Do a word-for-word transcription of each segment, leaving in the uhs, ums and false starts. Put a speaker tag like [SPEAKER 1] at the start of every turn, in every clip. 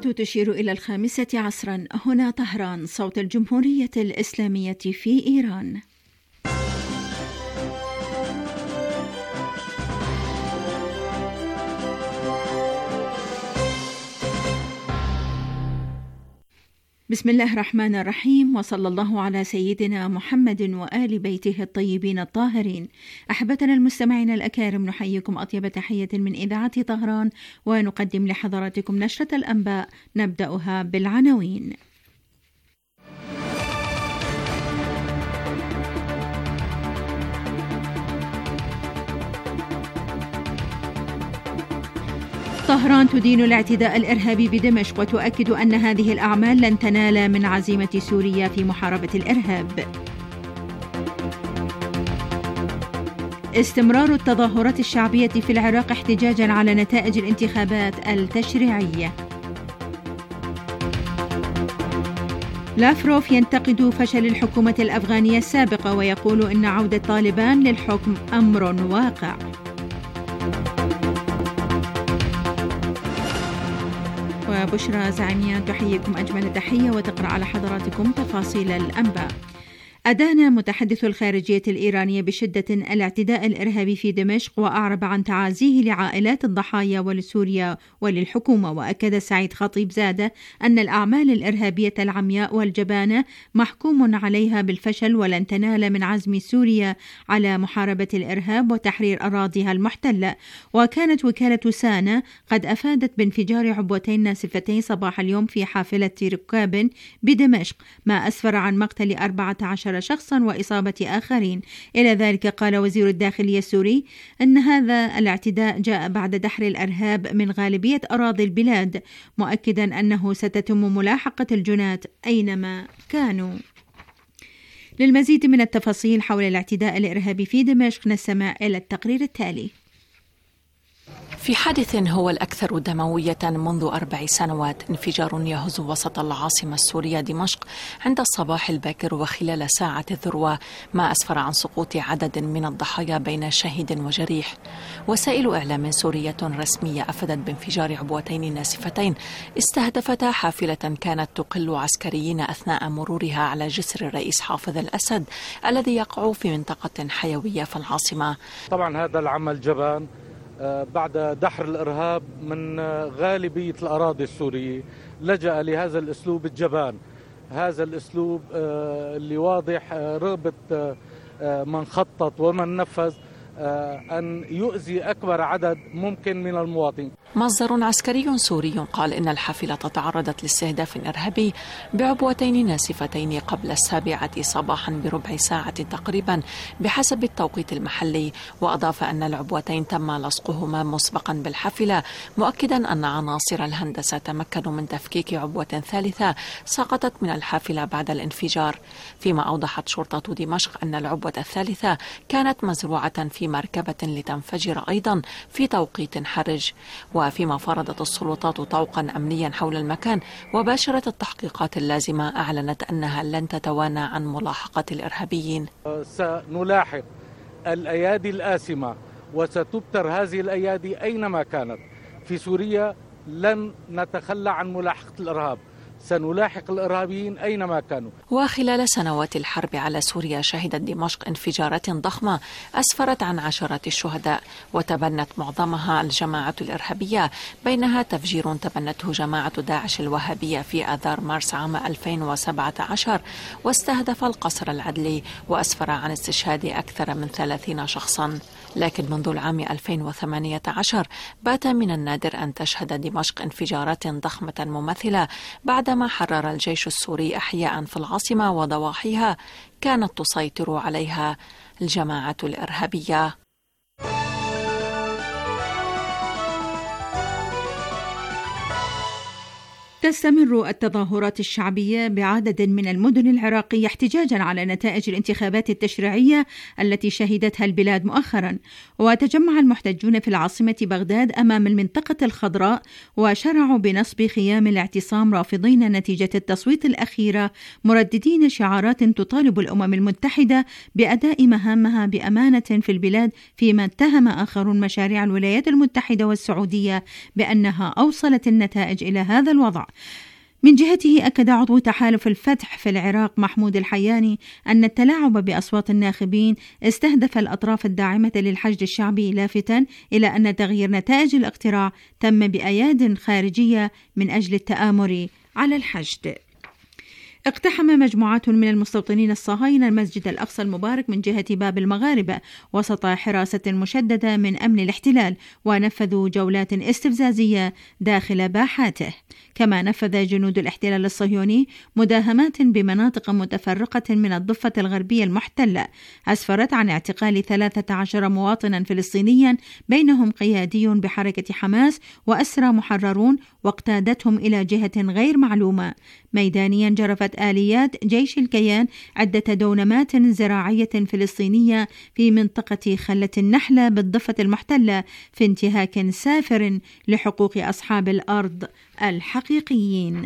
[SPEAKER 1] تشير إلى الخامسة عصرا. هنا طهران، صوت الجمهورية الإسلامية في إيران. بسم الله الرحمن الرحيم، وصلى الله على سيدنا محمد وآل بيته الطيبين الطاهرين. أحبتنا المستمعين الأكارم، نحييكم أطيب تحية من إذاعة طهران، ونقدم لحضراتكم نشرة الأنباء نبدأها بالعناوين. طهران تدين الاعتداء الإرهابي بدمشق وتؤكد أن هذه الأعمال لن تنال من عزيمة سوريا في محاربة الإرهاب. استمرار التظاهرات الشعبية في العراق احتجاجا على نتائج الانتخابات التشريعية. لافروف ينتقد فشل الحكومة الأفغانية السابقة ويقول إن عودة طالبان للحكم أمر واقع. وبشرى زعيميان تحييكم أجمل تحية وتقرأ على حضراتكم تفاصيل الأنباء. أدان متحدث الخارجية الإيرانية بشدة الاعتداء الإرهابي في دمشق، وأعرب عن تعازيه لعائلات الضحايا ولسوريا وللحكومة. وأكد سعيد خطيب زادة أن الأعمال الإرهابية العمياء والجبانة محكوم عليها بالفشل، ولن تنال من عزم سوريا على محاربة الإرهاب وتحرير أراضيها المحتلة. وكانت وكالة سانا قد أفادت بانفجار عبوتين ناسفتين صباح اليوم في حافلة ركاب بدمشق، ما أسفر عن مقتل أربعة عشر شخصا وإصابة آخرين. إلى ذلك قال وزير الداخلية السوري أن هذا الاعتداء جاء بعد دحر الإرهاب من غالبية أراضي البلاد، مؤكدا أنه ستتم ملاحقة الجناة أينما كانوا. للمزيد من التفاصيل حول الاعتداء الإرهابي في دمشق نستمع إلى التقرير التالي.
[SPEAKER 2] في حادث هو الأكثر دموية منذ أربع سنوات، انفجار يهز وسط العاصمة السورية دمشق عند الصباح الباكر وخلال ساعة الذروة، ما أسفر عن سقوط عدد من الضحايا بين شاهد وجريح. وسائل إعلام سورية رسمية أفادت بانفجار عبوتين ناسفتين استهدفتا حافلة كانت تقل عسكريين أثناء مرورها على جسر الرئيس حافظ الأسد الذي يقع في منطقة حيوية في العاصمة.
[SPEAKER 3] طبعا هذا العمل جبان بعد دحر الإرهاب من غالبية الأراضي السورية، لجأ لهذا الأسلوب الجبان، هذا الأسلوب اللي واضح رغبة من خطط ومن نفذ أن يؤذي أكبر عدد ممكن من المواطنين.
[SPEAKER 2] مصدر عسكري سوري قال إن الحافلة تعرضت لاستهداف إرهابي بعبوتين ناسفتين قبل السابعة صباحا بربع ساعة تقريبا بحسب التوقيت المحلي، وأضاف أن العبوتين تم لصقهما مسبقا بالحافلة، مؤكدا أن عناصر الهندسة تمكنوا من تفكيك عبوة ثالثة سقطت من الحافلة بعد الانفجار. فيما أوضحت شرطة دمشق أن العبوة الثالثة كانت مزروعة في مركبة لتنفجر أيضا في توقيت حرج. وفيما فرضت السلطات طوقا أمنيا حول المكان وباشرت التحقيقات اللازمة، أعلنت أنها لن تتوانى عن ملاحقة الإرهابيين.
[SPEAKER 3] سنلاحق الأيادي الآثمة وستبتر هذه الأيادي أينما كانت في سوريا. لن نتخلى عن ملاحقة الإرهاب، سنلاحق الإرهابيين أينما كانوا.
[SPEAKER 2] وخلال سنوات الحرب على سوريا شهدت دمشق انفجارات ضخمة أسفرت عن عشرات الشهداء، وتبنت معظمها الجماعة الإرهابية، بينها تفجير تبنته جماعة داعش الوهابية في آذار مارس عام ألفين وسبعة عشر واستهدف القصر العدلي وأسفر عن استشهاد أكثر من ثلاثين شخصا. لكن منذ العام ألفين وثمانية عشر بات من النادر أن تشهد دمشق انفجارات ضخمة مماثلة بعدما حرر الجيش السوري أحياء في العاصمة وضواحيها كانت تسيطر عليها الجماعة الإرهابية.
[SPEAKER 1] تستمر التظاهرات الشعبية بعدد من المدن العراقية احتجاجا على نتائج الانتخابات التشريعية التي شهدتها البلاد مؤخرا. وتجمع المحتجون في العاصمة بغداد أمام المنطقة الخضراء وشرعوا بنصب خيام الاعتصام رافضين نتيجة التصويت الأخيرة، مرددين شعارات تطالب الأمم المتحدة بأداء مهامها بأمانة في البلاد، فيما اتهم آخرون مشاريع الولايات المتحدة والسعودية بأنها أوصلت النتائج إلى هذا الوضع. من جهته أكد عضو تحالف الفتح في العراق محمود الحياني أن التلاعب بأصوات الناخبين استهدف الأطراف الداعمة للحشد الشعبي، لافتاً إلى أن تغيير نتائج الاقتراع تم بأياد خارجية من أجل التآمر على الحشد. اقتحم مجموعات من المستوطنين الصهاينة المسجد الأقصى المبارك من جهة باب المغاربة وسط حراسة مشددة من أمن الاحتلال، ونفذوا جولات استفزازية داخل باحاته. كما نفذ جنود الاحتلال الصهيوني مداهمات بمناطق متفرقة من الضفة الغربية المحتلة أسفرت عن اعتقال ثلاثة عشر مواطنا فلسطينيا بينهم قيادي بحركة حماس وأسرى محررون، واقتادتهم إلى جهة غير معلومة. ميدانيا جرفت آليات جيش الكيان عدة دونمات زراعية فلسطينية في منطقة خلة النحلة بالضفة المحتلة في انتهاك سافر لحقوق أصحاب الأرض الحقيقيين.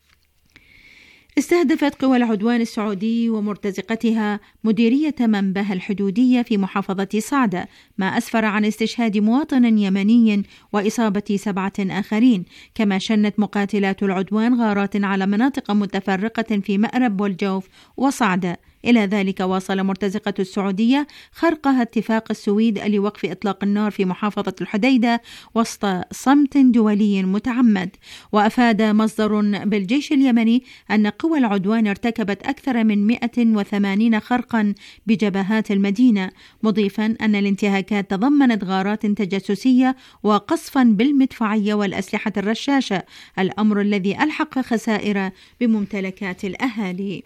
[SPEAKER 1] استهدفت قوى العدوان السعودي ومرتزقتها مديرية منبه الحدودية في محافظة صعدة، ما أسفر عن استشهاد مواطن يمني وإصابة سبعة آخرين. كما شنت مقاتلات العدوان غارات على مناطق متفرقة في مأرب والجوف وصعدة. إلى ذلك واصل مرتزقة السعودية خرقها اتفاق السويد لوقف إطلاق النار في محافظة الحديدة وسط صمت دولي متعمد. وأفاد مصدر بالجيش اليمني أن قوى العدوان ارتكبت أكثر من مئة وثمانين خرقا بجبهات المدينة، مضيفا أن الانتهاكات تضمنت غارات تجسسية وقصفا بالمدفعية والأسلحة الرشاشة، الأمر الذي ألحق خسائر بممتلكات الأهالي.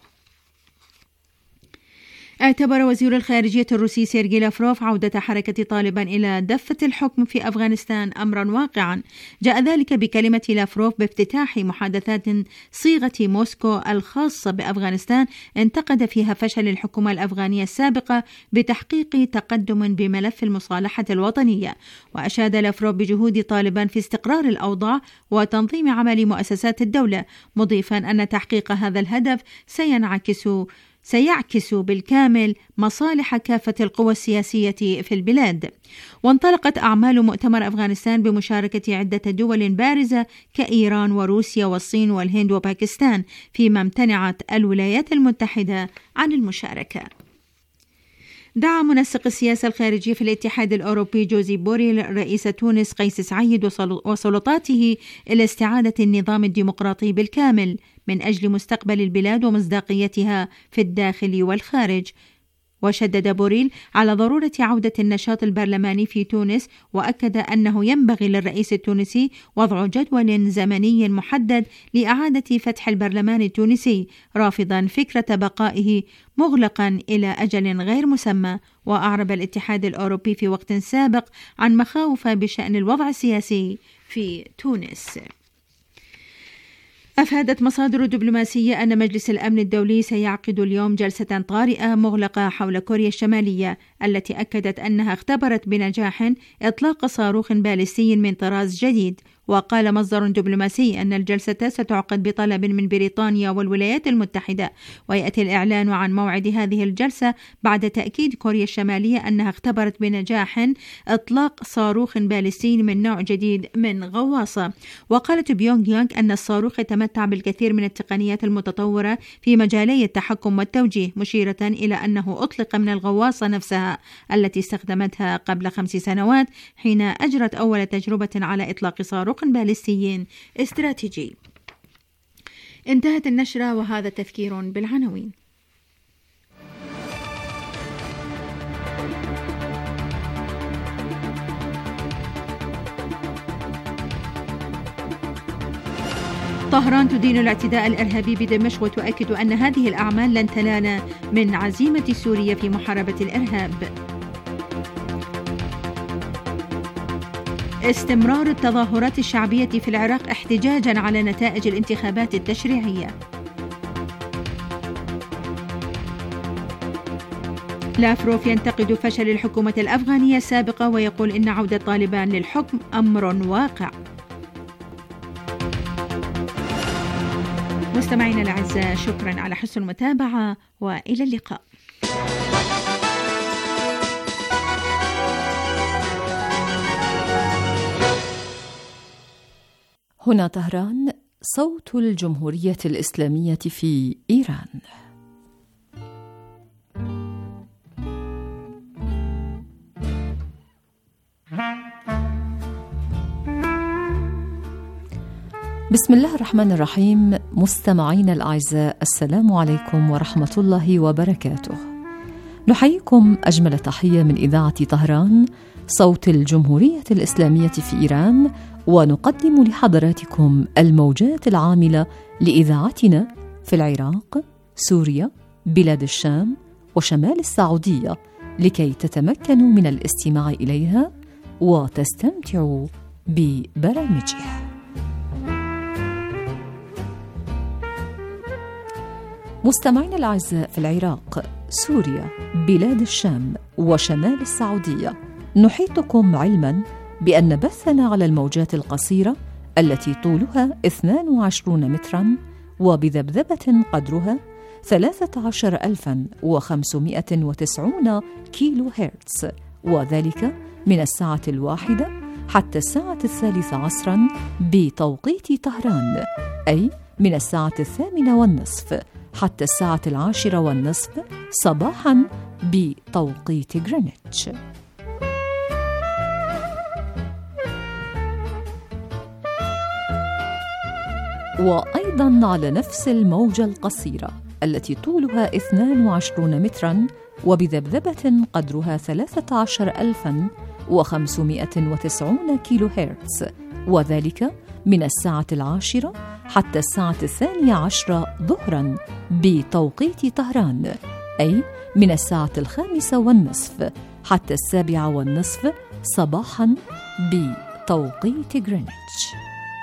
[SPEAKER 1] اعتبر وزير الخارجية الروسي سيرجي لافروف عودة حركة طالبان إلى دفة الحكم في أفغانستان أمرا واقعا. جاء ذلك بكلمة لافروف بافتتاح محادثات صيغة موسكو الخاصة بأفغانستان انتقد فيها فشل الحكومة الأفغانية السابقة بتحقيق تقدم بملف المصالحة الوطنية. وأشاد لافروف بجهود طالبان في استقرار الأوضاع وتنظيم عمل مؤسسات الدولة، مضيفا أن تحقيق هذا الهدف سينعكس سيعكس بالكامل مصالح كافة القوى السياسية في البلاد. وانطلقت أعمال مؤتمر أفغانستان بمشاركة عدة دول بارزة كإيران وروسيا والصين والهند وباكستان، فيما امتنعت الولايات المتحدة عن المشاركة. دعا منسق السياسة الخارجية في الاتحاد الأوروبي جوزيب بوريل رئيس تونس قيس سعيد وسلطاته إلى استعادة النظام الديمقراطي بالكامل من أجل مستقبل البلاد ومصداقيتها في الداخل والخارج. وشدد بوريل على ضرورة عودة النشاط البرلماني في تونس، وأكد أنه ينبغي للرئيس التونسي وضع جدول زمني محدد لإعادة فتح البرلمان التونسي، رافضا فكرة بقائه مغلقا إلى أجل غير مسمى. وأعرب الاتحاد الأوروبي في وقت سابق عن مخاوف بشأن الوضع السياسي في تونس. أفادت مصادر دبلوماسية أن مجلس الأمن الدولي سيعقد اليوم جلسة طارئة مغلقة حول كوريا الشمالية، التي أكدت أنها اختبرت بنجاح إطلاق صاروخ باليستي من طراز جديد. وقال مصدر دبلوماسي أن الجلسة ستعقد بطلب من بريطانيا والولايات المتحدة، ويأتي الإعلان عن موعد هذه الجلسة بعد تأكيد كوريا الشمالية أنها اختبرت بنجاح إطلاق صاروخ باليستي من نوع جديد من غواصة. وقالت بيونغ يانغ أن الصاروخ يتمتع بالكثير من التقنيات المتطورة في مجالي التحكم والتوجيه، مشيرة إلى أنه أطلق من الغواصة نفسها التي استخدمتها قبل خمس سنوات حين أجرت أول تجربة على إطلاق صاروخ باليستي استراتيجي. انتهت النشرة وهذا تذكير بالعناوين. طهران تدين الاعتداء الإرهابي بدمشق وتؤكد أن هذه الأعمال لن تنال من عزيمة سوريا في محاربة الإرهاب. استمرار التظاهرات الشعبية في العراق احتجاجا على نتائج الانتخابات التشريعية. لافروف ينتقد فشل الحكومة الأفغانية السابقة ويقول إن عودة طالبان للحكم أمر واقع. مستمعينا الأعزاء، شكرا على حسن المتابعة وإلى اللقاء.
[SPEAKER 4] هنا طهران، صوت الجمهورية الإسلامية في إيران. بسم الله الرحمن الرحيم. مستمعين الأعزاء، السلام عليكم ورحمة الله وبركاته. نحييكم أجمل تحية من إذاعة طهران، صوت الجمهورية الإسلامية في إيران، ونقدم لحضراتكم الموجات العاملة لإذاعتنا في العراق، سوريا، بلاد الشام وشمال السعودية، لكي تتمكنوا من الاستماع إليها وتستمتعوا ببرامجها. مستمعين الأعزاء، في العراق، سوريا، بلاد الشام وشمال السعودية، نحيطكم علما بأن بثنا على الموجات القصيرة التي طولها اثنان وعشرين مترا وبذبذبة قدرها ثلاثة عشر ألفا وخمسمائة وتسعين كيلو هرتز، وذلك من الساعة الواحدة حتى الساعة الثالثة عصرا بتوقيت طهران، أي من الساعة الثامنة والنصف حتى الساعة العاشرة والنصف صباحا بتوقيت غرينتش. وأيضا على نفس الموجة القصيرة التي طولها اثنان وعشرين مترا وبذبذبة قدرها ثلاثة عشر ألفا وخمسمائة وتسعين كيلو هرتز، وذلك من الساعة العاشرة حتى الساعة الثانية عشرة ظهرا بتوقيت طهران، أي من الساعة الخامسة والنصف حتى السابعة والنصف صباحا بتوقيت غرينتش.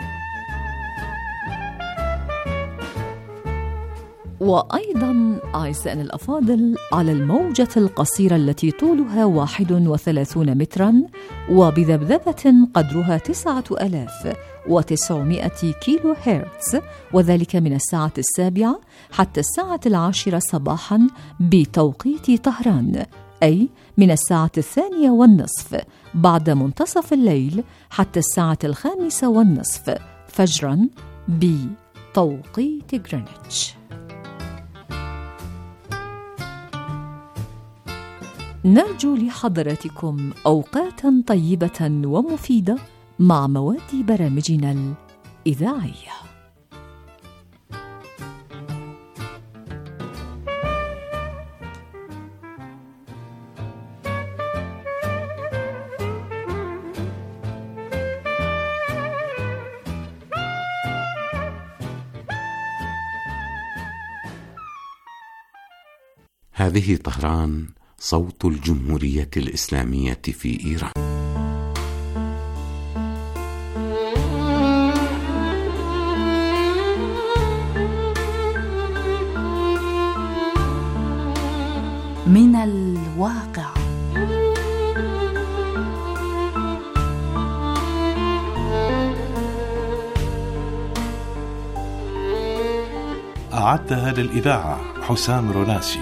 [SPEAKER 4] وأيضا أعزائنا الأفاضل، على الموجة القصيرة التي طولها واحد وثلاثون مترا وبذبذبة قدرها تسعة آلاف وتسعمائة كيلو هرتز، وذلك من الساعة السابعة حتى الساعة العاشرة صباحا بتوقيت طهران، أي من الساعة الثانية والنصف بعد منتصف الليل حتى الساعة الخامسة والنصف فجرا بتوقيت غرينتش. نرجو لحضراتكم أوقاتا طيبة ومفيدة مع مواد برامجنا الإذاعية.
[SPEAKER 5] هذه طهران، صوت الجمهورية الإسلامية في إيران.
[SPEAKER 6] من الواقع.
[SPEAKER 7] أعدها للإذاعة حسام روناسي.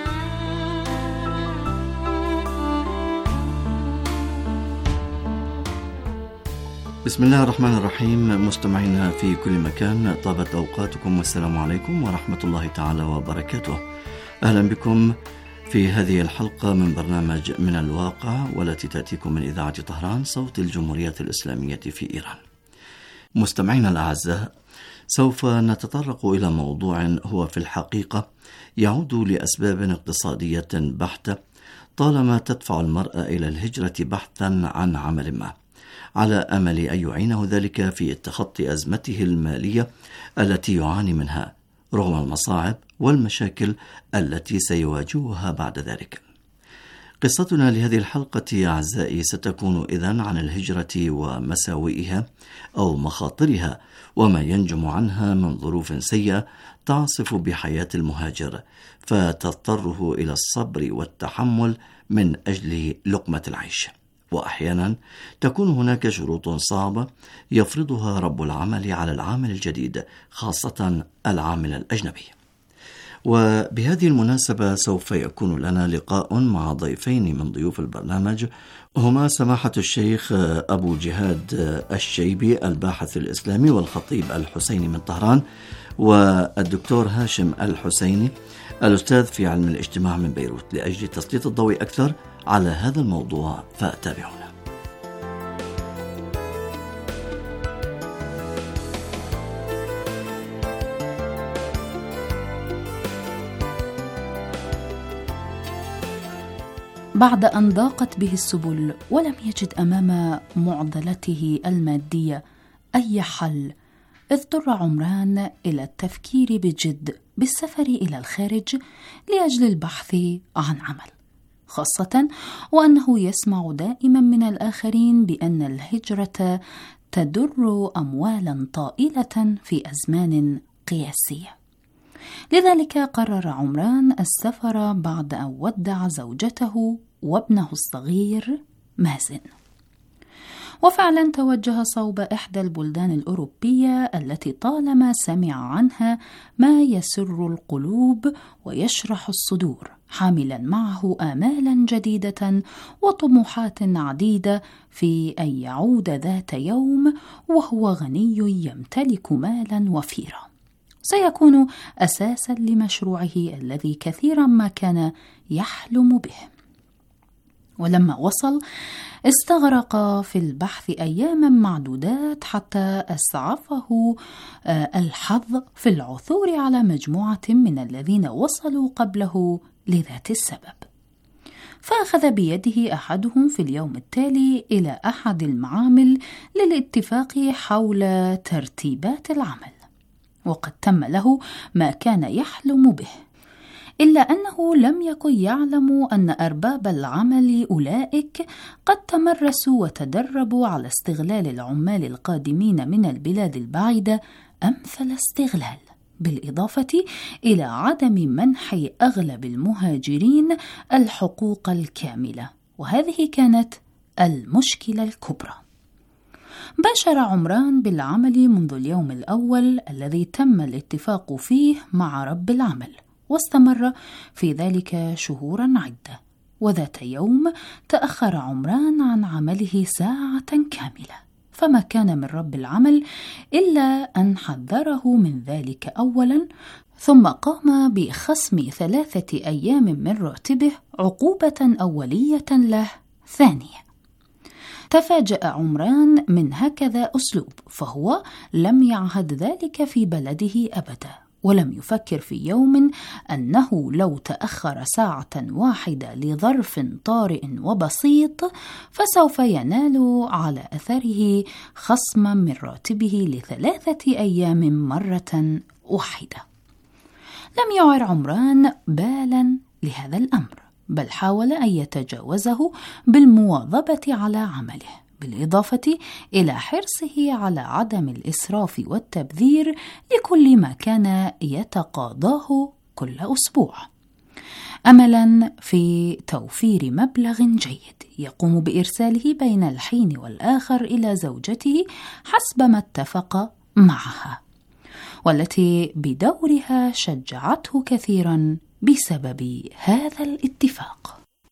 [SPEAKER 8] بسم الله الرحمن الرحيم. مستمعينا في كل مكان، طابت أوقاتكم والسلام عليكم ورحمة الله تعالى وبركاته. أهلا بكم في هذه الحلقة من برنامج من الواقع، والتي تأتيكم من إذاعة طهران، صوت الجمهورية الإسلامية في إيران. مستمعينا الأعزاء، سوف نتطرق إلى موضوع هو في الحقيقة يعود لأسباب اقتصادية بحتة، طالما تدفع المرأة إلى الهجرة بحثا عن عمل ما، على أمل أن يعينه ذلك في تخطي أزمته المالية التي يعاني منها، رغم المصاعب والمشاكل التي سيواجهها بعد ذلك. قصتنا لهذه الحلقة يا أعزائي ستكون إذن عن الهجرة ومساوئها أو مخاطرها، وما ينجم عنها من ظروف سيئة تعصف بحياة المهاجر، فتضطره إلى الصبر والتحمل من أجل لقمة العيش. وأحيانا تكون هناك شروط صعبة يفرضها رب العمل على العامل الجديد، خاصة العامل الأجنبي. وبهذه المناسبة سوف يكون لنا لقاء مع ضيفين من ضيوف البرنامج، هما سماحة الشيخ أبو جهاد الشيبي الباحث الإسلامي والخطيب الحسيني من طهران، والدكتور هاشم الحسيني الأستاذ في علم الاجتماع من بيروت، لأجل تسليط الضوء أكثر على هذا الموضوع فتابعونا.
[SPEAKER 6] بعد أن ضاقت به السبل ولم يجد أمام معضلته المادية أي حل، اضطر عمران إلى التفكير بجد بالسفر إلى الخارج لأجل البحث عن عمل، خاصة وأنه يسمع دائما من الآخرين بأن الهجرة تدر أموالا طائلة في أزمان قياسية. لذلك قرر عمران السفر بعد أن ودع زوجته وابنه الصغير مازن، وفعلا توجه صوب إحدى البلدان الأوروبية التي طالما سمع عنها ما يسر القلوب ويشرح الصدور، حاملا معه آمالا جديدة وطموحات عديدة في أن يعود ذات يوم وهو غني يمتلك مالا وفيرا سيكون أساسا لمشروعه الذي كثيرا ما كان يحلم به. ولما وصل استغرق في البحث أياما معدودات حتى أسعفه الحظ في العثور على مجموعة من الذين وصلوا قبله لذات السبب، فأخذ بيده أحدهم في اليوم التالي إلى أحد المعامل للاتفاق حول ترتيبات العمل، وقد تم له ما كان يحلم به، إلا أنه لم يكن يعلم أن أرباب العمل أولئك قد تمرسوا وتدربوا على استغلال العمال القادمين من البلاد البعيدة أمثل استغلال، بالإضافة إلى عدم منح أغلب المهاجرين الحقوق الكاملة، وهذه كانت المشكلة الكبرى. باشر عمران بالعمل منذ اليوم الأول الذي تم الاتفاق فيه مع رب العمل، واستمر في ذلك شهورا عدة. وذات يوم تأخر عمران عن عمله ساعة كاملة، فما كان من رب العمل إلا أن حذره من ذلك أولا، ثم قام بخصم ثلاثة أيام من راتبه عقوبة أولية له ثانية. تفاجأ عمران من هكذا أسلوب، فهو لم يعهد ذلك في بلده أبدا، ولم يفكر في يوم أنه لو تأخر ساعة واحدة لظرف طارئ وبسيط فسوف ينال على أثره خصما من راتبه لثلاثة أيام مرة واحدة. لم يعر عمران بالا لهذا الأمر، بل حاول أن يتجاوزه بالمواظبة على عمله، بالإضافة إلى حرصه على عدم الإسراف والتبذير لكل ما كان يتقاضاه كل أسبوع، أملا في توفير مبلغ جيد يقوم بإرساله بين الحين والآخر إلى زوجته حسب ما اتفق معها، والتي بدورها شجعته كثيرا بسبب هذا الاتفاق.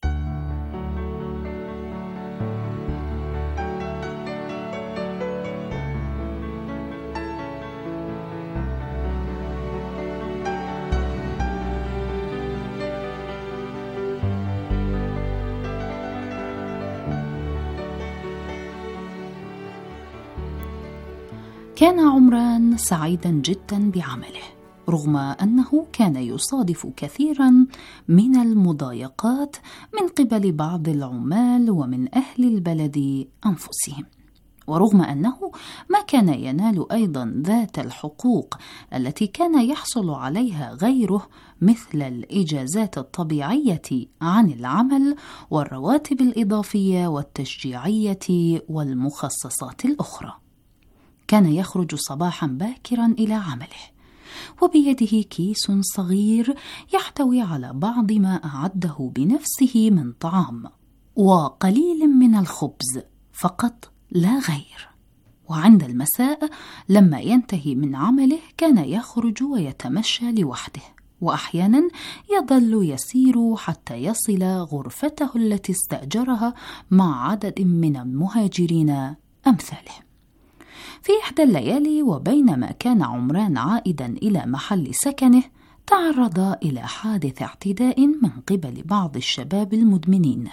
[SPEAKER 6] كان عمران سعيدا جدا بعمله، رغم أنه كان يصادف كثيرا من المضايقات من قبل بعض العمال ومن أهل البلد أنفسهم، ورغم أنه ما كان ينال أيضا ذات الحقوق التي كان يحصل عليها غيره، مثل الإجازات الطبيعية عن العمل والرواتب الإضافية والتشجيعية والمخصصات الأخرى. كان يخرج صباحا باكرا إلى عمله وبيده كيس صغير يحتوي على بعض ما أعده بنفسه من طعام وقليل من الخبز فقط لا غير. وعند المساء لما ينتهي من عمله كان يخرج ويتمشى لوحده، وأحيانا يظل يسير حتى يصل غرفته التي استأجرها مع عدد من المهاجرين أمثاله. في إحدى الليالي وبينما كان عمران عائدا إلى محل سكنه، تعرض إلى حادث اعتداء من قبل بعض الشباب المدمنين،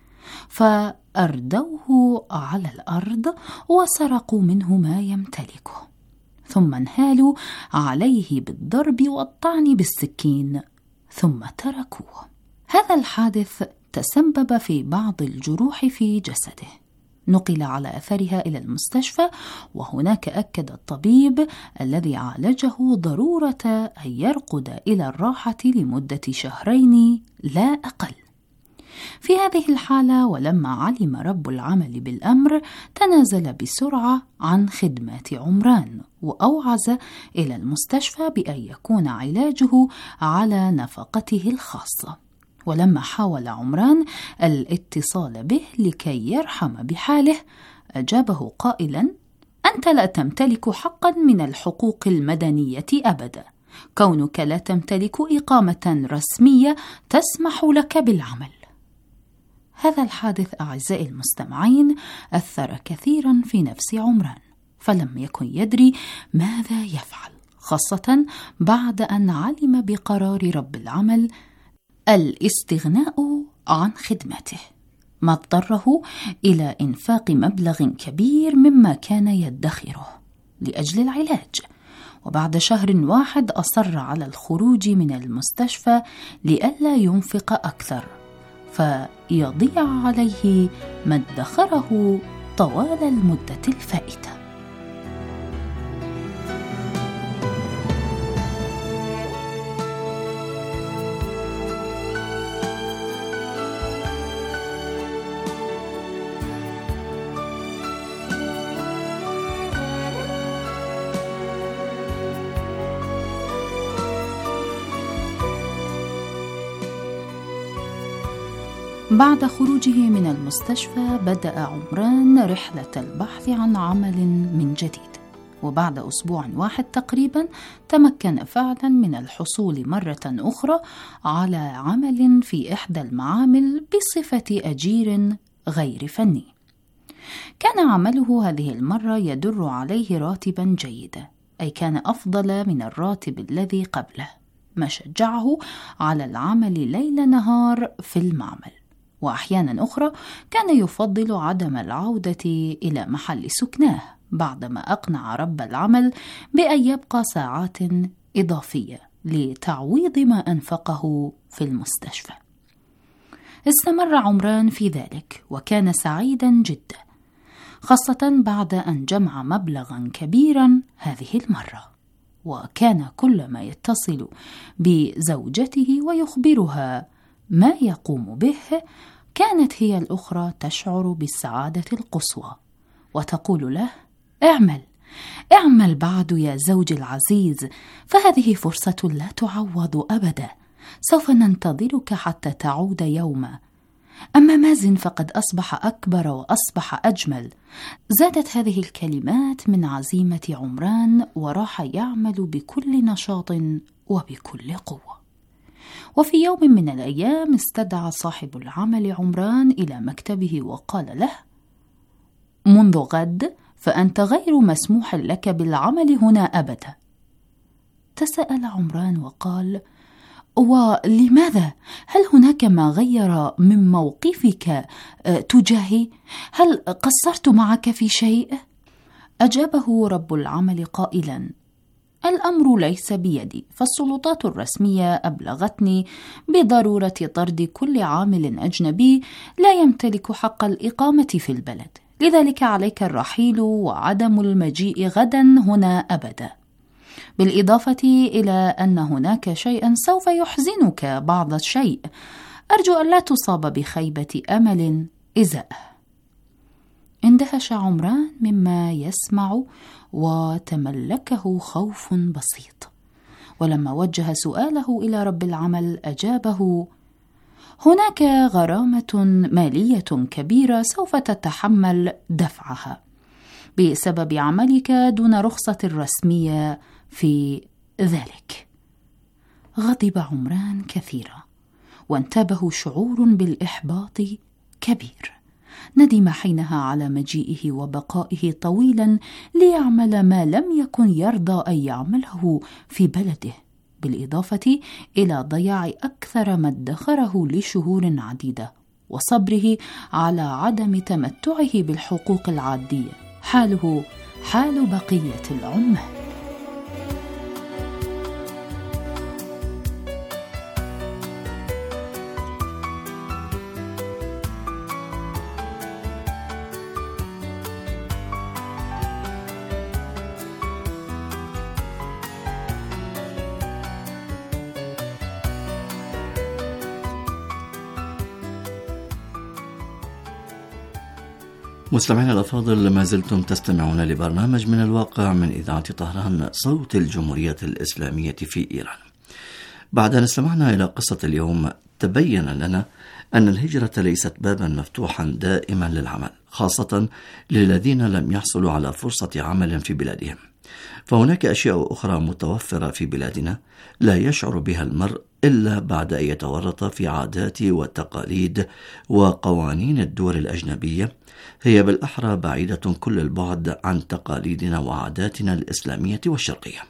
[SPEAKER 6] فأردوه على الأرض وسرقوا منه ما يمتلكه، ثم انهالوا عليه بالضرب والطعن بالسكين ثم تركوه. هذا الحادث تسبب في بعض الجروح في جسده، نقل على أثرها إلى المستشفى، وهناك أكد الطبيب الذي عالجه ضرورة أن يرقد إلى الراحة لمدة شهرين لا أقل. في هذه الحالة ولما علم رب العمل بالأمر، تنازل بسرعة عن خدمات عمران وأوعز إلى المستشفى بأن يكون علاجه على نفقته الخاصة. ولما حاول عمران الاتصال به لكي يرحم بحاله، أجابه قائلا: أنت لا تمتلك حقا من الحقوق المدنية أبدا، كونك لا تمتلك إقامة رسمية تسمح لك بالعمل. هذا الحادث أعزائي المستمعين أثر كثيرا في نفس عمران، فلم يكن يدري ماذا يفعل، خاصة بعد أن علم بقرار رب العمل الاستغناء عن خدمته، ما اضطره إلى إنفاق مبلغ كبير مما كان يدخره لأجل العلاج. وبعد شهر واحد أصر على الخروج من المستشفى لئلا ينفق أكثر، فيضيع عليه ما ادخره طوال المدة الفائتة. بعد خروجه من المستشفى بدأ عمران رحلة البحث عن عمل من جديد، وبعد أسبوع واحد تقريبا تمكن فعلا من الحصول مرة أخرى على عمل في إحدى المعامل بصفة أجير غير فني. كان عمله هذه المرة يدر عليه راتبا جيدا، أي كان أفضل من الراتب الذي قبله، ما شجعه على العمل ليل نهار في المعمل. وأحيانا أخرى كان يفضل عدم العودة إلى محل سكناه بعدما أقنع رب العمل بأن يبقى ساعات إضافية لتعويض ما أنفقه في المستشفى. استمر عمران في ذلك وكان سعيدا جدا، خاصة بعد أن جمع مبلغا كبيرا هذه المرة، وكان كل ما يتصل بزوجته ويخبرها ما يقوم به كانت هي الأخرى تشعر بالسعادة القصوى وتقول له: اعمل اعمل بعد يا زوجي العزيز، فهذه فرصة لا تعوض أبدا، سوف ننتظرك حتى تعود يوما. أما مازن فقد أصبح أكبر وأصبح أجمل. زادت هذه الكلمات من عزيمة عمران، وراح يعمل بكل نشاط وبكل قوة. وفي يوم من الأيام استدعى صاحب العمل عمران إلى مكتبه وقال له: منذ غد فأنت غير مسموح لك بالعمل هنا أبدا. تساءل عمران وقال: ولماذا؟ هل هناك ما غير من موقفك تجاهي؟ هل قصرت معك في شيء؟ أجابه رب العمل قائلا: الأمر ليس بيدي، فالسلطات الرسمية أبلغتني بضرورة طرد كل عامل أجنبي لا يمتلك حق الإقامة في البلد، لذلك عليك الرحيل وعدم المجيء غدا هنا أبدا، بالإضافة إلى أن هناك شيئا سوف يحزنك بعض الشيء، أرجو أن لا تصاب بخيبة أمل إزاءه. اندهش عمران مما يسمع وتملكه خوف بسيط، ولما وجه سؤاله إلى رب العمل أجابه: هناك غرامة مالية كبيرة سوف تتحمل دفعها بسبب عملك دون رخصة رسمية في ذلك. غضب عمران كثيرا، وانتابه شعور بالإحباط كبير. ندم حينها على مجيئه وبقائه طويلا ليعمل ما لم يكن يرضى أن يعمله في بلده، بالإضافة إلى ضياع أكثر ما ادخره لشهور عديدة، وصبره على عدم تمتعه بالحقوق العادية. حاله حال بقية العمال.
[SPEAKER 8] مستمعينا الأفاضل، ما زلتم تستمعون لبرنامج من الواقع من إذاعة طهران صوت الجمهورية الإسلامية في إيران. بعد أن استمعنا إلى قصة اليوم، تبين لنا أن الهجرة ليست بابا مفتوحا دائما للعمل، خاصة للذين لم يحصلوا على فرصة عمل في بلادهم. فهناك أشياء أخرى متوفرة في بلادنا لا يشعر بها المرء إلا بعد أن يتورط في عادات وتقاليد وقوانين الدول الأجنبية، هي بالأحرى بعيدة كل البعد عن تقاليدنا وعاداتنا الإسلامية والشرقية.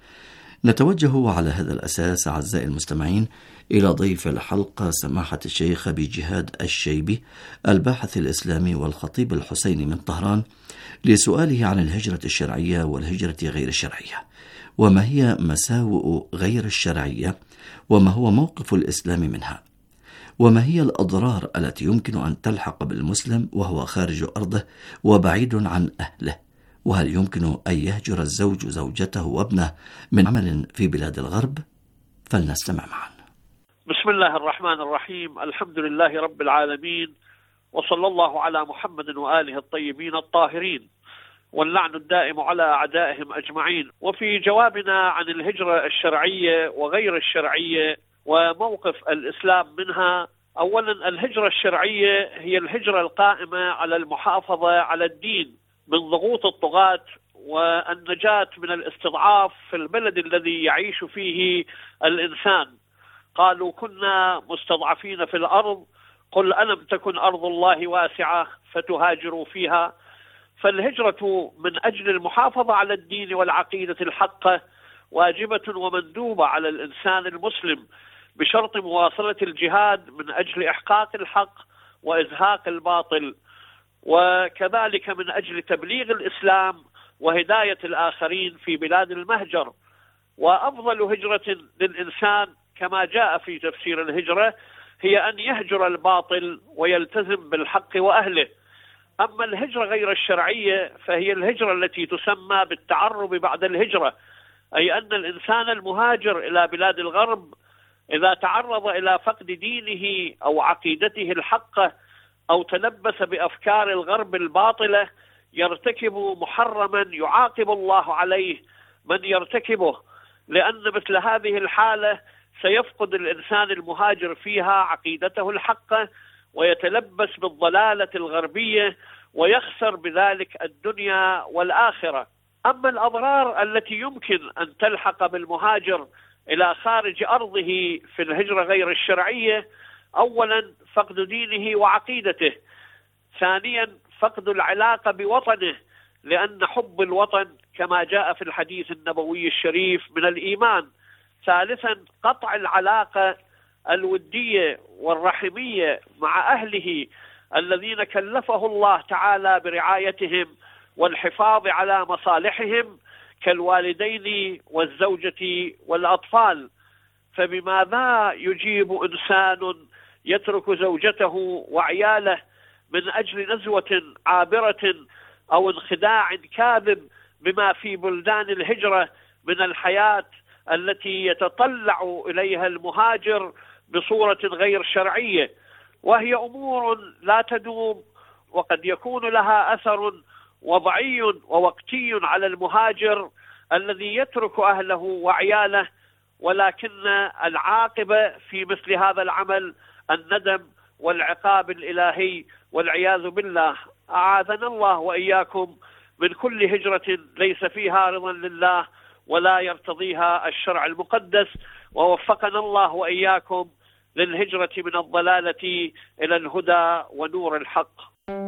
[SPEAKER 8] نتوجه على هذا الأساس أعزائي المستمعين إلى ضيف الحلقة سماحة الشيخ بجهاد الشيبي، الباحث الإسلامي والخطيب الحسيني من طهران، لسؤاله عن الهجرة الشرعية والهجرة غير الشرعية، وما هي مساوئ غير الشرعية، وما هو موقف الإسلام منها، وما هي الأضرار التي يمكن أن تلحق بالمسلم وهو خارج أرضه وبعيد عن أهله، وهل يمكن أن يهجر الزوج زوجته وابنه من عمل في بلاد الغرب؟ فلنستمع معا.
[SPEAKER 9] بسم الله الرحمن الرحيم، الحمد لله رب العالمين، وصلى الله على محمد وآله الطيبين الطاهرين، واللعن الدائم على أعدائهم أجمعين. وفي جوابنا عن الهجرة الشرعية وغير الشرعية وموقف الإسلام منها، أولا الهجرة الشرعية هي الهجرة القائمة على المحافظة على الدين من ضغوط الطغاة والنجاة من الاستضعاف في البلد الذي يعيش فيه الإنسان. قالوا كنا مستضعفين في الأرض، قل ألم تكن أرض الله واسعة فتهاجروا فيها. فالهجرة من أجل المحافظة على الدين والعقيدة الحقة واجبة ومندوبة على الإنسان المسلم، بشرط مواصلة الجهاد من أجل إحقاق الحق وإزهاق الباطل، وكذلك من أجل تبليغ الإسلام وهداية الآخرين في بلاد المهجر. وأفضل هجرة للإنسان كما جاء في تفسير الهجرة هي أن يهجر الباطل ويلتزم بالحق وأهله. أما الهجرة غير الشرعية فهي الهجرة التي تسمى بالتعرب بعد الهجرة، أي أن الإنسان المهاجر إلى بلاد الغرب إذا تعرض إلى فقد دينه أو عقيدته الحقة أو تلبس بأفكار الغرب الباطلة يرتكب محرما يعاقب الله عليه من يرتكبه، لأن مثل هذه الحالة سيفقد الإنسان المهاجر فيها عقيدته الحقة ويتلبس بالضلالة الغربية ويخسر بذلك الدنيا والآخرة. أما الأضرار التي يمكن أن تلحق بالمهاجر إلى خارج أرضه في الهجرة غير الشرعية، أولا فقد دينه وعقيدته، ثانيا فقد العلاقة بوطنه، لأن حب الوطن كما جاء في الحديث النبوي الشريف من الإيمان، ثالثا قطع العلاقة الودية والرحمية مع أهله الذين كلفه الله تعالى برعايتهم والحفاظ على مصالحهم كالوالدين والزوجة والأطفال. فبماذا يجيب إنسان يترك زوجته وعياله من أجل نزوة عابرة أو انخداع كاذب بما في بلدان الهجرة من الحياة التي يتطلع إليها المهاجر بصورة غير شرعية، وهي أمور لا تدوم وقد يكون لها أثر وضعي ووقتي على المهاجر الذي يترك أهله وعياله، ولكن العاقبة في مثل هذا العمل الندم والعقاب الإلهي والعياذ بالله. أعاذنا الله وإياكم من كل هجرة ليس فيها رضا لله ولا يرتضيها الشرع المقدس. ووفقنا الله وإياكم للهجرة من الضلالة إلى الهدى ونور الحق.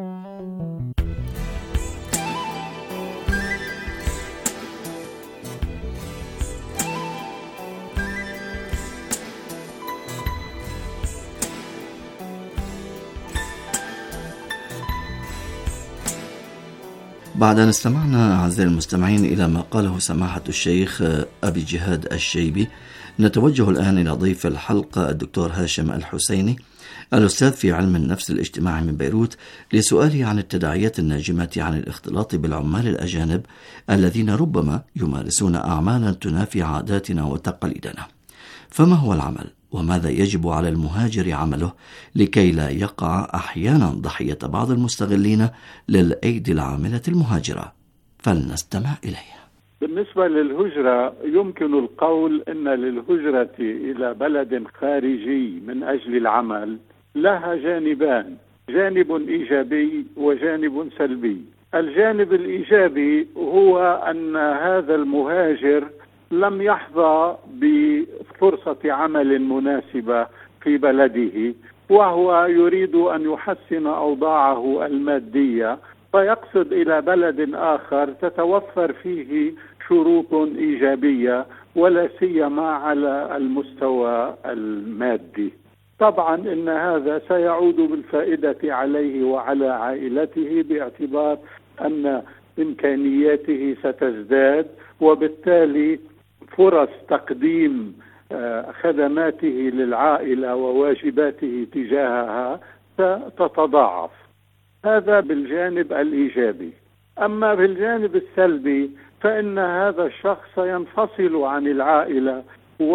[SPEAKER 8] بعد أن استمعنا أعزائي المستمعين إلى ما قاله سماحة الشيخ أبي جهاد الشيبي، نتوجه الآن إلى ضيف الحلقة الدكتور هاشم الحسيني، الأستاذ في علم النفس الاجتماعي من بيروت، لسؤاله عن التداعيات الناجمة عن الاختلاط بالعمال الأجانب الذين ربما يمارسون أعمالا تنافي عاداتنا وتقاليدنا. فما هو العمل؟ وماذا يجب على المهاجر عمله لكي لا يقع أحيانا ضحية بعض المستغلين للأيدي العاملة المهاجرة؟ فلنستمع إليه.
[SPEAKER 10] بالنسبة للهجرة، يمكن القول أن للهجرة إلى بلد خارجي من أجل العمل لها جانبان، جانب إيجابي وجانب سلبي. الجانب الإيجابي هو أن هذا المهاجر لم يحظى بفرصة عمل مناسبة في بلده، وهو يريد أن يحسن أوضاعه المادية، فيقصد إلى بلد آخر تتوفر فيه شروط إيجابية ولا سيما على المستوى المادي. طبعا إن هذا سيعود بالفائدة عليه وعلى عائلته، باعتبار أن إمكانياته ستزداد، وبالتالي فرص تقديم خدماته للعائلة وواجباته تجاهها ستتضاعف. هذا بالجانب الإيجابي. أما بالجانب السلبي فإن هذا الشخص ينفصل عن العائلة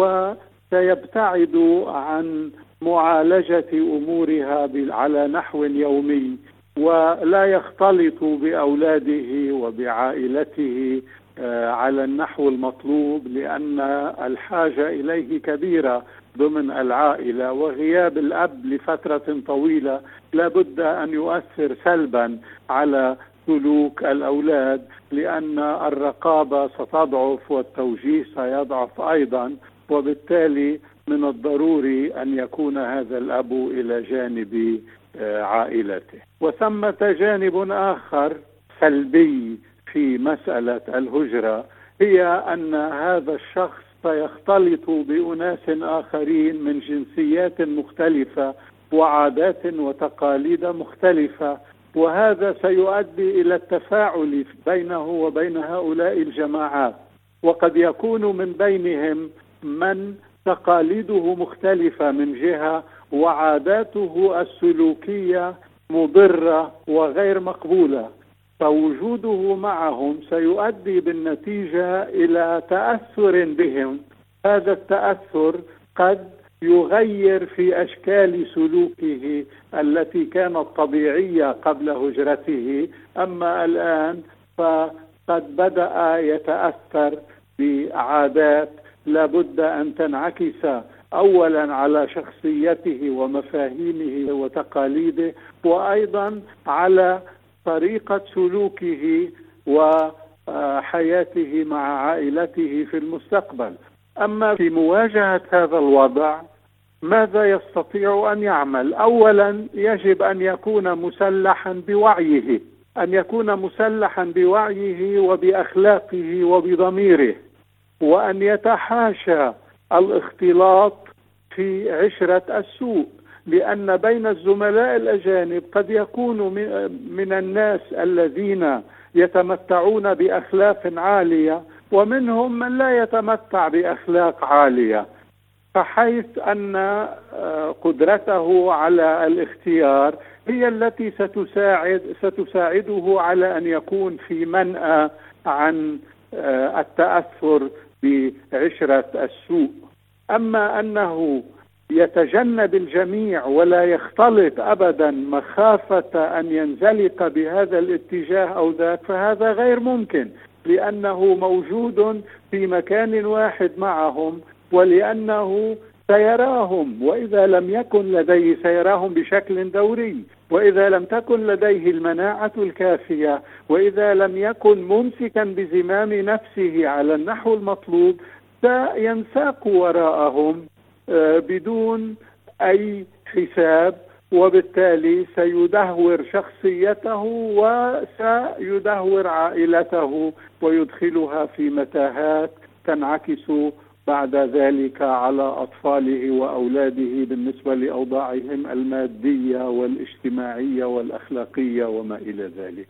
[SPEAKER 10] وسيبتعد عن معالجة أمورها على نحو يومي، ولا يختلط بأولاده وبعائلته على النحو المطلوب، لأن الحاجة إليه كبيرة ضمن العائلة، وغياب الأب لفترة طويلة لابد أن يؤثر سلبا على سلوك الأولاد، لأن الرقابة ستضعف والتوجيه سيضعف أيضا، وبالتالي من الضروري أن يكون هذا الأب إلى جانب عائلته. وثمة جانب آخر سلبي في مسألة الهجرة، هي أن هذا الشخص سيختلط بأناس آخرين من جنسيات مختلفة وعادات وتقاليد مختلفة، وهذا سيؤدي إلى التفاعل بينه وبين هؤلاء الجماعات، وقد يكون من بينهم من تقاليده مختلفة من جهة وعاداته السلوكية مضرة وغير مقبولة، فوجوده معهم سيؤدي بالنتيجة إلى تأثر بهم. هذا التأثر قد يغير في أشكال سلوكه التي كانت طبيعية قبل هجرته، أما الآن فقد بدأ يتأثر بعادات لابد أن تنعكس أولا على شخصيته ومفاهيمه وتقاليده، وأيضا على طريقة سلوكه وحياته مع عائلته في المستقبل. أما في مواجهة هذا الوضع ماذا يستطيع أن يعمل؟ أولا يجب أن يكون مسلحا بوعيه، أن يكون مسلحا بوعيه وبأخلاقه وبضميره، وأن يتحاشى الاختلاط في عشرة السوء، لأن بين الزملاء الأجانب قد يكون من الناس الذين يتمتعون بأخلاق عالية، ومنهم من لا يتمتع بأخلاق عالية، فحيث أن قدرته على الاختيار هي التي ستساعد ستساعده على أن يكون في منأى عن التأثر بعشرة السوء. أما أنه يتجنب الجميع ولا يختلط أبدا مخافة أن ينزلق بهذا الاتجاه أو ذاك، فهذا غير ممكن، لأنه موجود في مكان واحد معهم، ولأنه سيراهم، وإذا لم يكن لديه سيراهم بشكل دوري، وإذا لم تكن لديه المناعة الكافية، وإذا لم يكن ممسكا بزمام نفسه على النحو المطلوب، سينساق وراءهم بدون أي حساب، وبالتالي سيدهور شخصيته وسيدهور عائلته ويدخلها في متاهات تنعكس بعد ذلك على أطفاله وأولاده بالنسبة لأوضاعهم المادية والاجتماعية والأخلاقية وما إلى ذلك.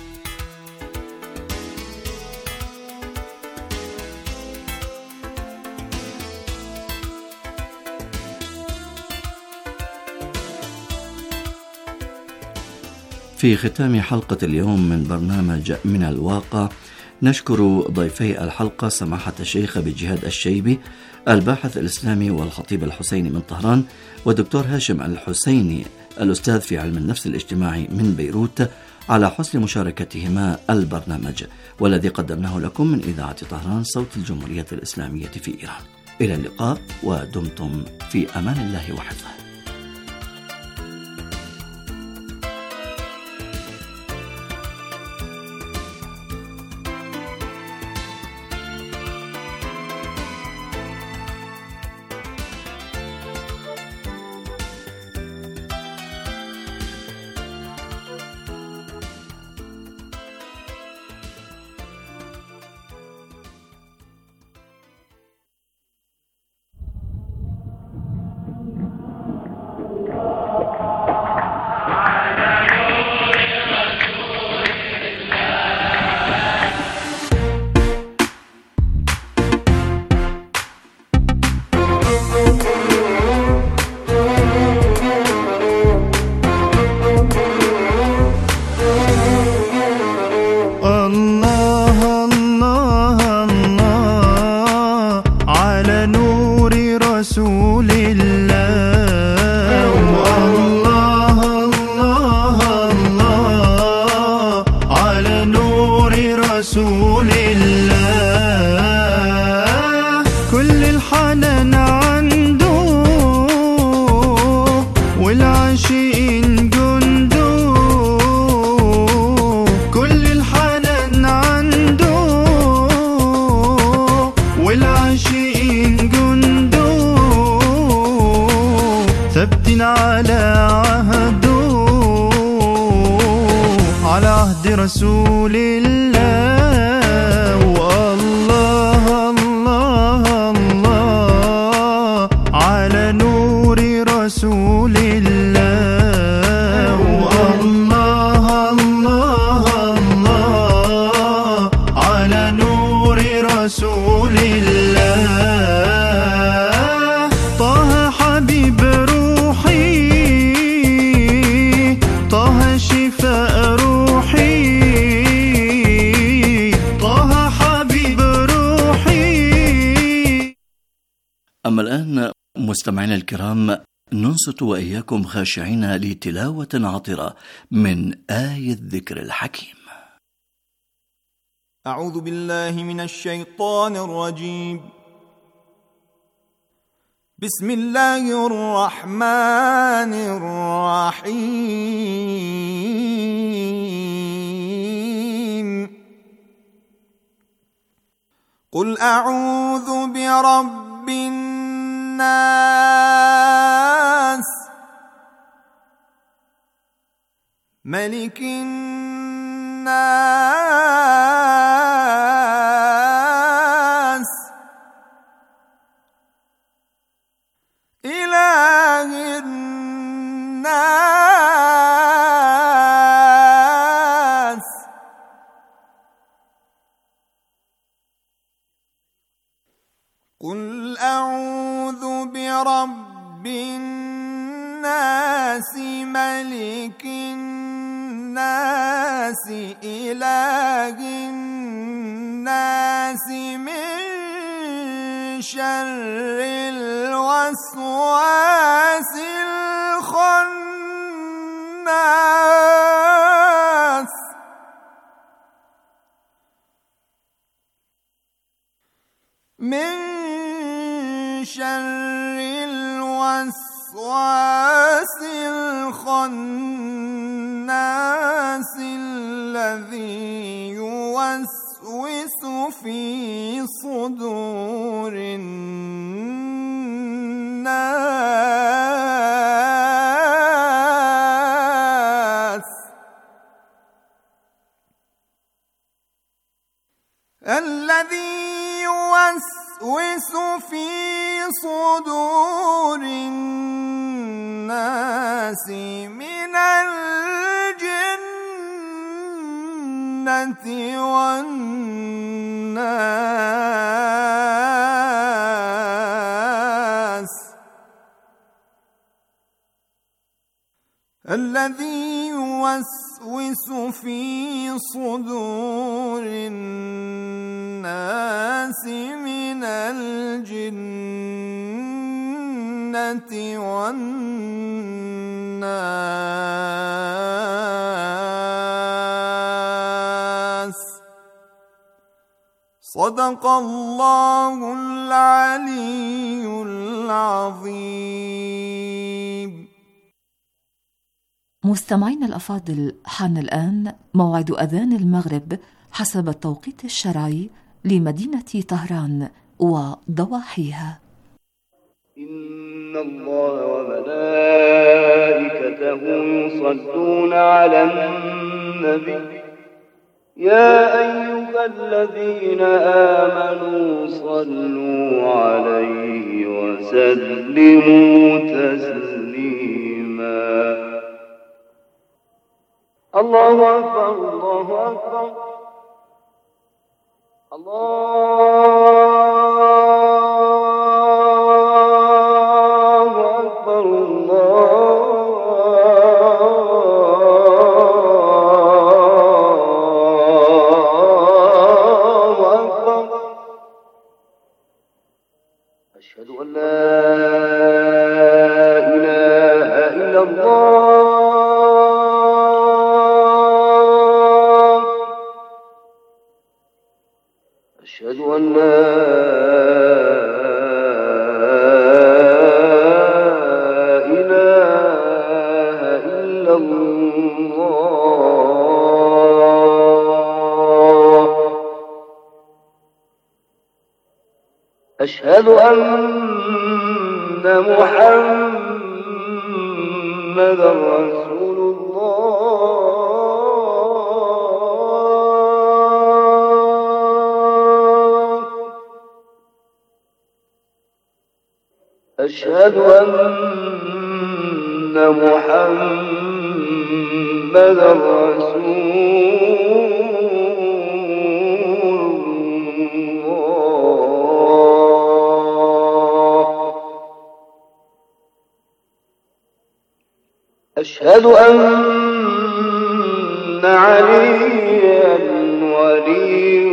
[SPEAKER 8] في ختام حلقة اليوم من برنامج من الواقع، نشكر ضيفي الحلقة سماحة الشيخ بجهاد الشيبي الباحث الإسلامي والخطيب الحسيني من طهران، ودكتور هاشم الحسيني الأستاذ في علم النفس الاجتماعي من بيروت، على حسن مشاركتهما البرنامج، والذي قدمناه لكم من إذاعة طهران صوت الجمهورية الإسلامية في إيران. إلى اللقاء، ودمتم في أمان الله وحفظه.
[SPEAKER 11] رسول الله والله الله الله على نور رسول الله والله الله الله على نور رسول الله طه حبيب روحي طه شفاء روحي
[SPEAKER 8] أما الآن مستمعينا الكرام، ننصت وإياكم خاشعين لتلاوة عطرة من آية الذكر الحكيم.
[SPEAKER 11] أعوذ بالله من الشيطان الرجيم. بسم الله الرحمن الرحيم. قل أعوذ برب الناس ملك الناس إله الناس قل أعوذ برب الناس ملك الناس إله الناس من شر الوسواس الخناس من شر الوسواس الخناس الذي يوسوس في صدور الناس الذي يوسوس في صدور الناس من الجنة والناس الذي يوسوس في صدور الناس من الجنة والناس. صدق الله العلي العظيم.
[SPEAKER 4] مستمعين الأفاضل، حان الآن موعد أذان المغرب حسب التوقيت الشرعي لمدينة طهران وضواحيها.
[SPEAKER 12] إن الله وملائكته يصلون على النبي يا أيها الذين آمنوا صلوا عليه وسلموا تسليما. الله أكبر الله أكبر الله أكبر الله أكبر. أشهد أن لا إله إلا الله أشهد أن لا إله إلا الله. أشهد أن محمدا رسول الله. أشهد أن محمدا رسول الله. أشهد أن عليا ولي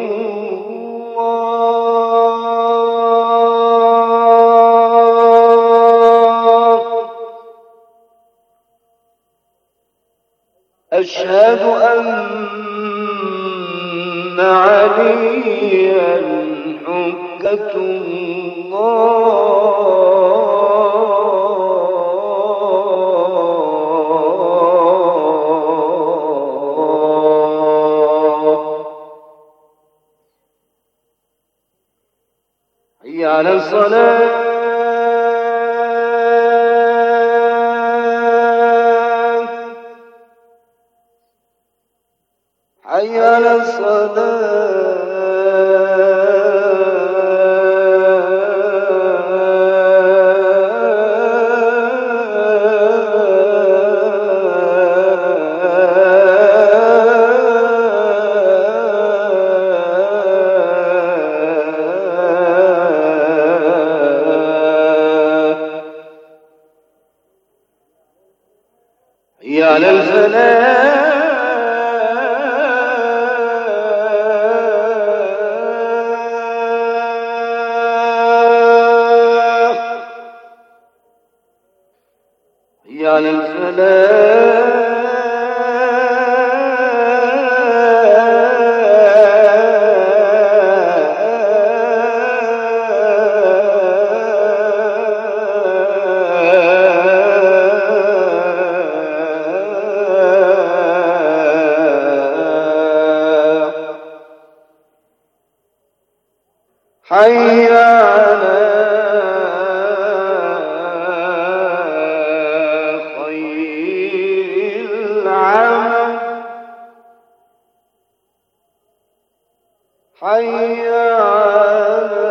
[SPEAKER 12] أشهد أن عليا حجة الله. حي على الصلاة حي على الصلاة حي على الفلاح حي على الفلاح حي على خير العمل حي على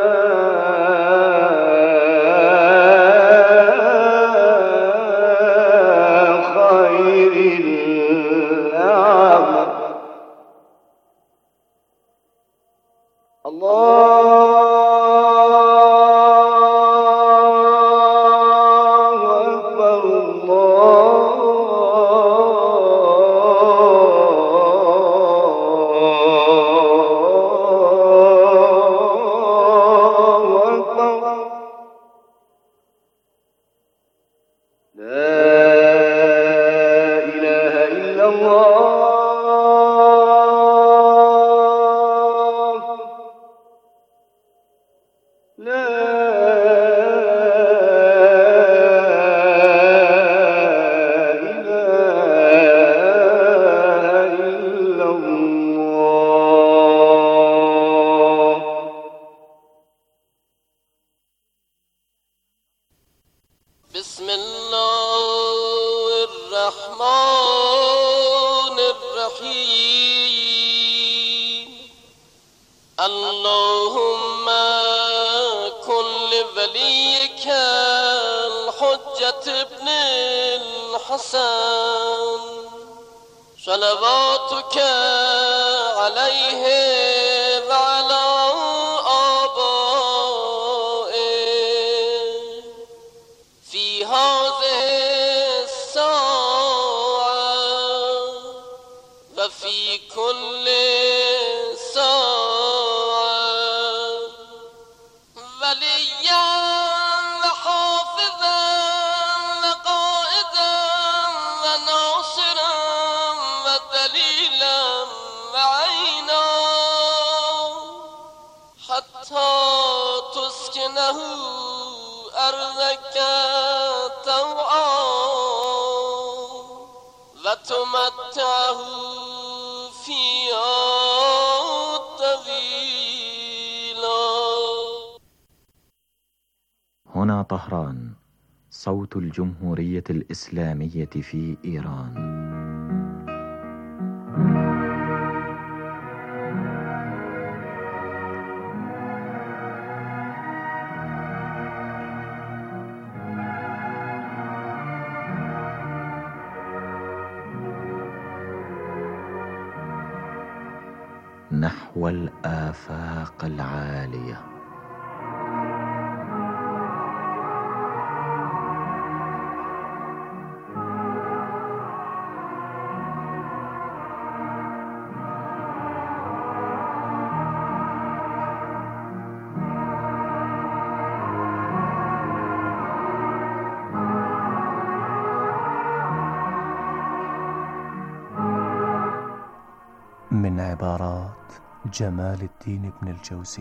[SPEAKER 12] خير العمل الله أكبر الله أكبر لا إله إلا الله لا إله إلا الله.
[SPEAKER 13] بسم الله الرحمن الرحيم. اللهم كن لوليك الحجة ابن الحسن صلواتك عليه وعلى آبائه في هذه الساعة وفي كل ساعة وليا وحافظا وقائدا وناصرا ودليلا وعينا حتى تسكنه أرضك طوعا وتمتعه فيها طويلا.
[SPEAKER 14] هنا طهران، صوت الجمهورية الإسلامية في إيران. نحو الآفاق العالية.
[SPEAKER 15] من عبارات جمال الدين ابن الجوزي.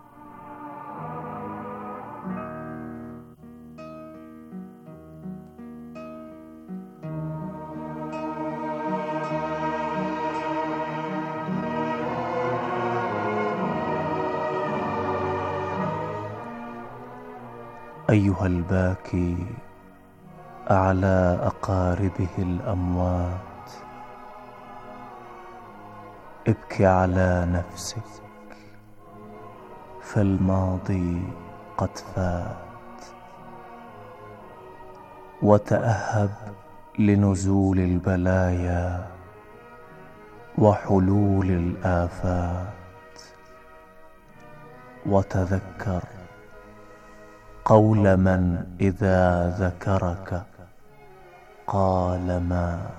[SPEAKER 15] أيها الباكي على أقاربه الأموات، ابكي على نفسك فالماضي قد فات، وتأهب لنزول البلايا وحلول الآفات، وتذكر قول من إذا ذكرك قال مات.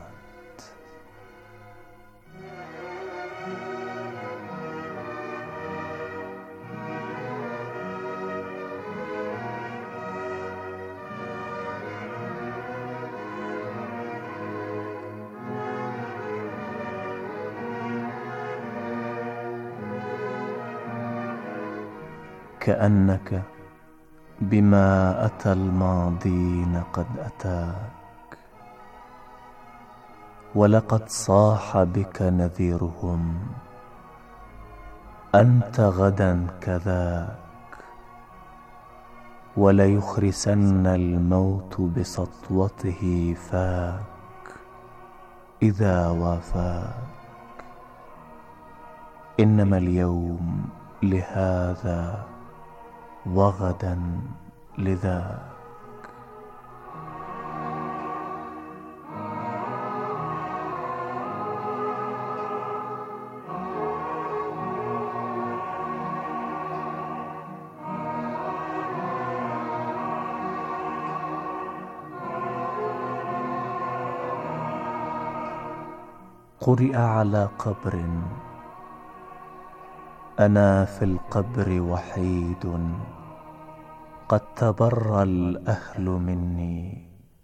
[SPEAKER 15] كأنك بما أتى الماضين قد أتاك، ولقد صاح بك نذيرهم أنت غدا كذاك، وليخرسن الموت بسطوته فاك إذا وافاك. إنما اليوم لهذا وغدا لذاك. قرئ على قبر أنا في القبر وحيد، قد تبرى الأهل مني،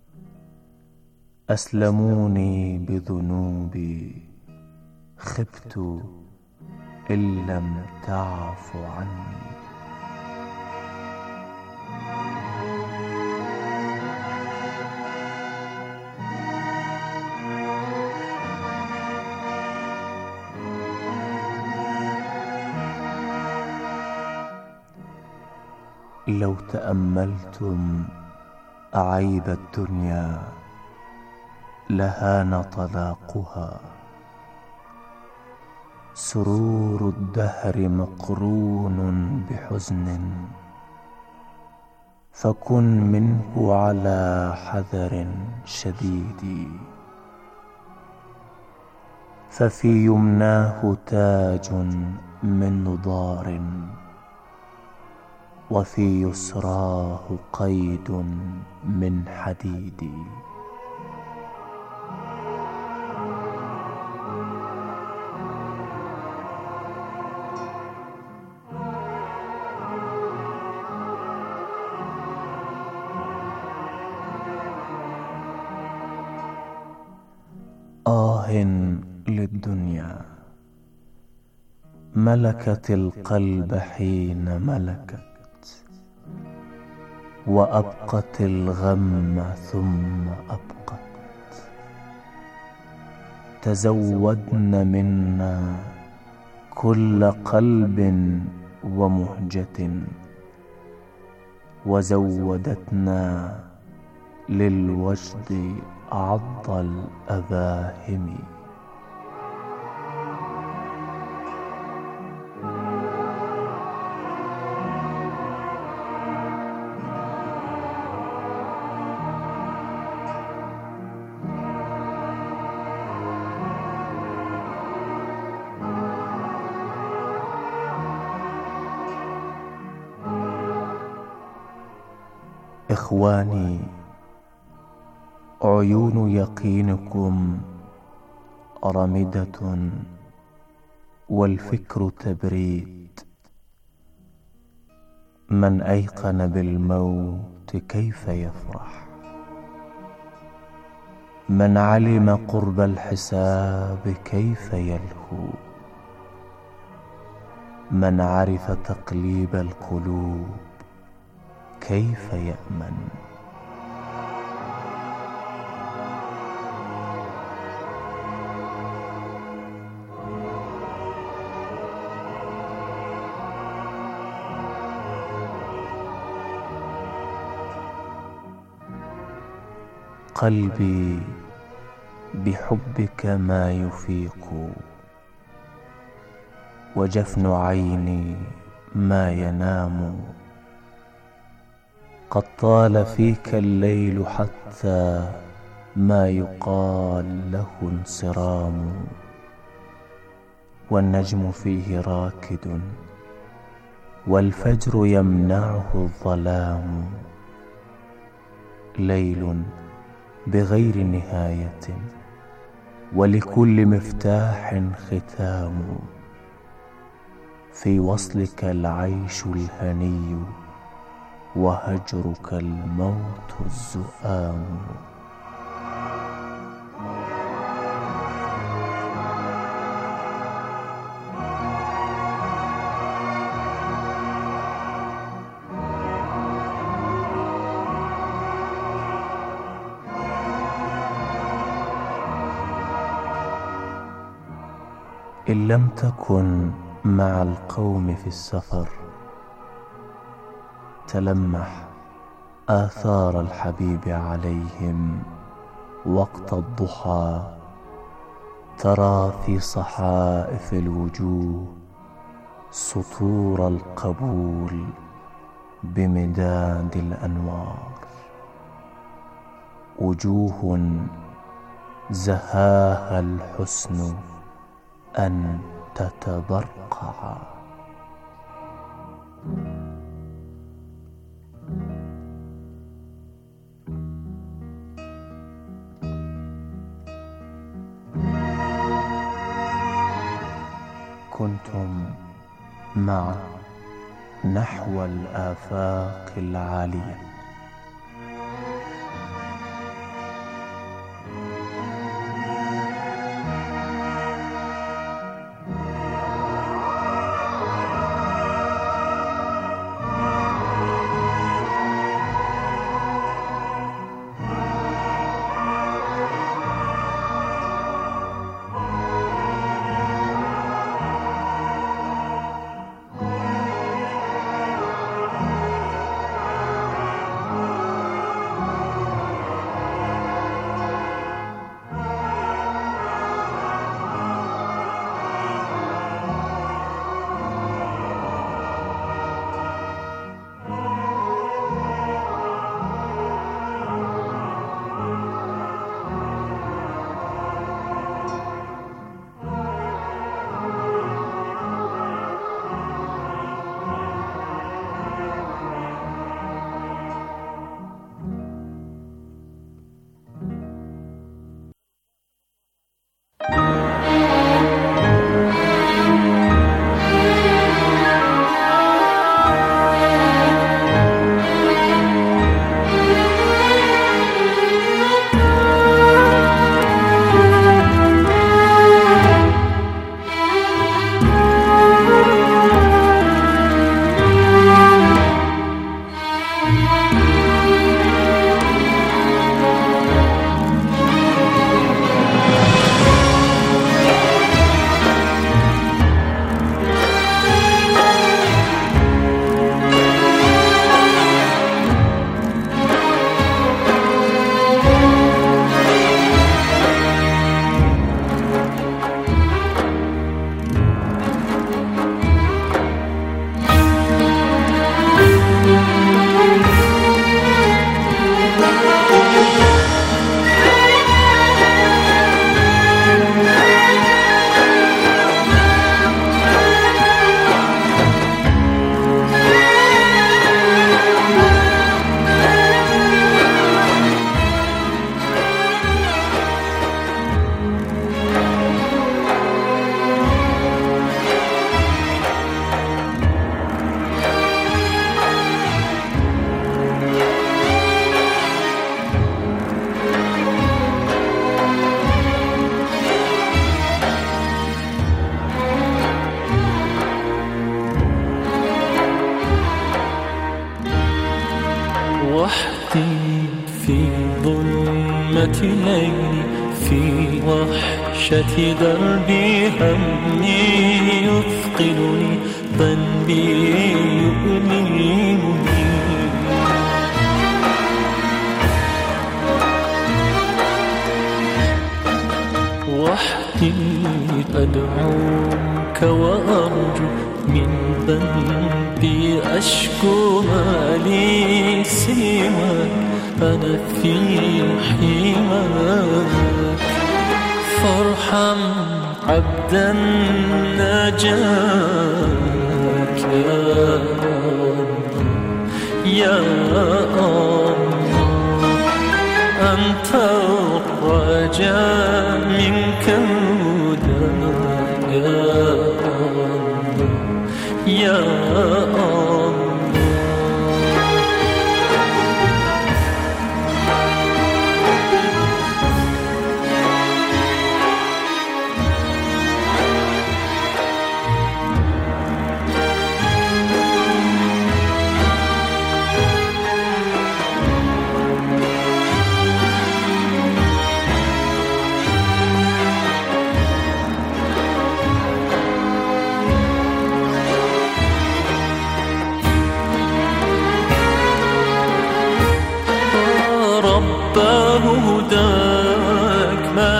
[SPEAKER 15] أسلموني بذنوبي، خبت إن لم تعف عني. لو تأملتم أعيب الدنيا لهان طلاقها، سرور الدهر مقرون بحزن، فكن منه على حذر شديد. ففي يمناه تاج من نضار، وفي يسراه قيد من حديد. آه للدنيا، ملكت القلب حين ملكت، وأبقت الغم ثم أبقت. تزودن منا كل قلب ومهجة، وزودتنا للوجد عض الأباهم. إخواني، عيون يقينكم رمدة، والفكر تبريد. من أيقن بالموت كيف يفرح؟ من علم قرب الحساب كيف يلهو؟ من عرف تقليب القلوب كيف يأمن؟ قلبي بحبك ما يفيق، وجفن عيني ما ينام. قد طال فيك الليل حتى ما يقال له انصرام، والنجم فيه راكد، والفجر يمنعه الظلام. ليل بغير نهاية، ولكل مفتاح ختام. في وصلك العيش الهني، وهجرك الموت الزؤام. إن لم تكن مع القوم في السفر، تلمح آثار الحبيب عليهم وقت الضحى، ترى في صحائف الوجوه سطور القبول بمداد الأنوار، وجوه زهاها الحسن أن تتبرقع. كنتم مع نحو الآفاق العالية.
[SPEAKER 16] وحدي في ظلمة ليلي، في وحشة دربي همي يثقلني، ذنبي يؤلمني. وحدي أدعوك وأرجو، من ذنبي أشكو ما لي سواك، أنا في حماك. فارحم عبدا ناجاك يا الله، يا الله. أنت الرجاء منك هدى يا الله، يا الله.